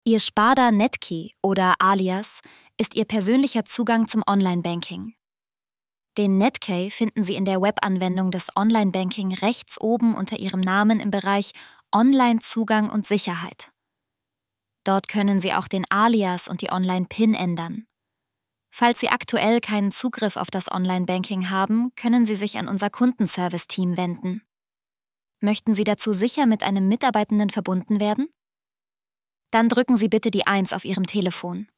Ihr Sparda Netkey oder Alias ist Ihr persönlicher Zugang zum Online-Banking. Den Netkey finden Sie in der Webanwendung des Online-Banking rechts oben unter Ihrem Namen im Bereich Online-Zugang und Sicherheit. Dort können Sie auch den Alias und die Online-PIN ändern. Falls Sie aktuell keinen Zugriff auf das Online-Banking haben, können Sie sich an unser Kundenservice-Team wenden. Möchten Sie dazu sicher mit einem Mitarbeitenden verbunden werden? Dann drücken Sie bitte die 1 auf Ihrem Telefon.